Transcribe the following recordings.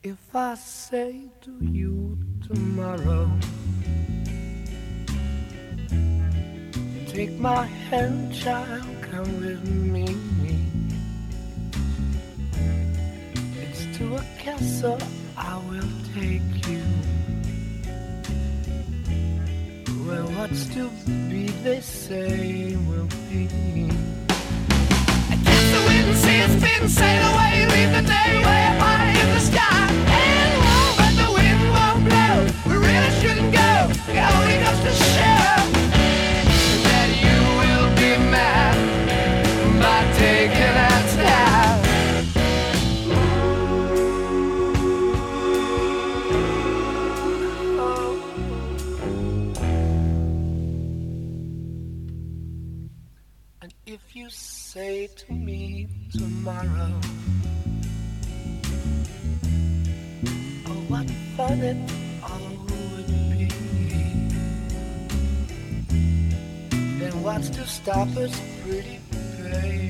If I say to you tomorrow, take my hand, child, come with me. It's to a castle I will take you, where what's to be, they say, will be. Against the wind and sea, it's been sail away, leave the day way up high in the sky. And won't, but the wind won't blow. We really shouldn't go. It only goes to show that you will be mad by taking our time. And if you say to me tomorrow, oh, what fun it all would be, then what's to stop us, pretty baby?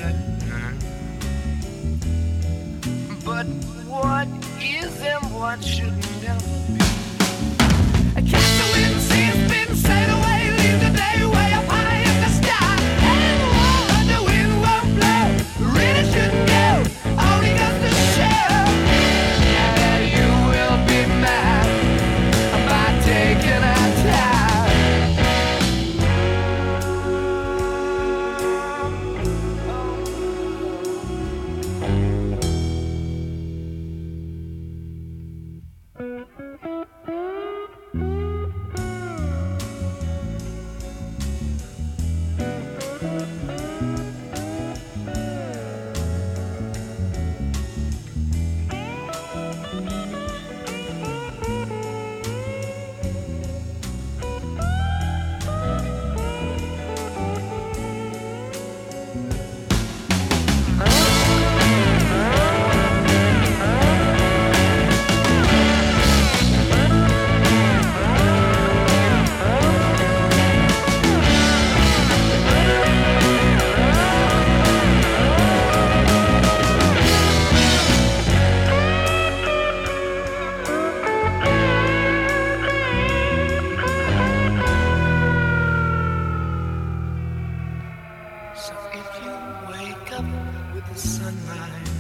But what is and what should never be? I catch the wind, see it's been sailed away, leave the day way up high in the sky. And won't, the wind won't blow, really shouldn't go, only goes to show that you will be mad by taking our time. So if you wake up with the sunrise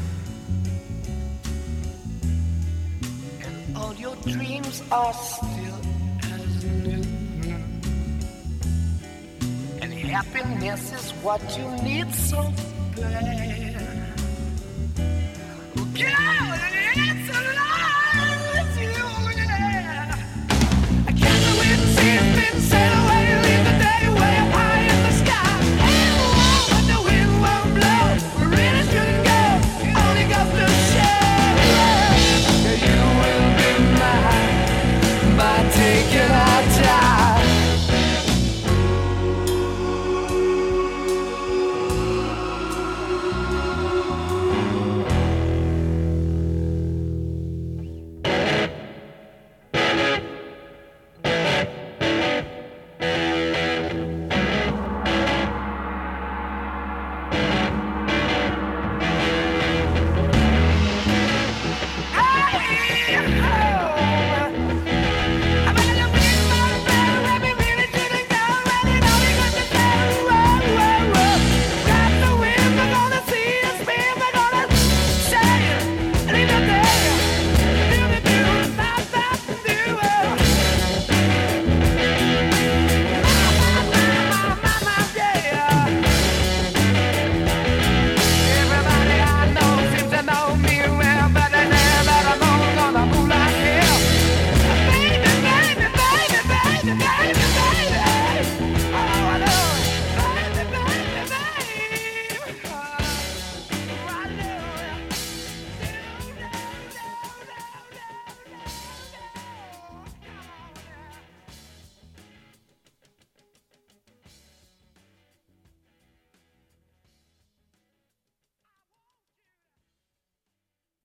and all your dreams are still as new, and happiness is what you need so bad, get out!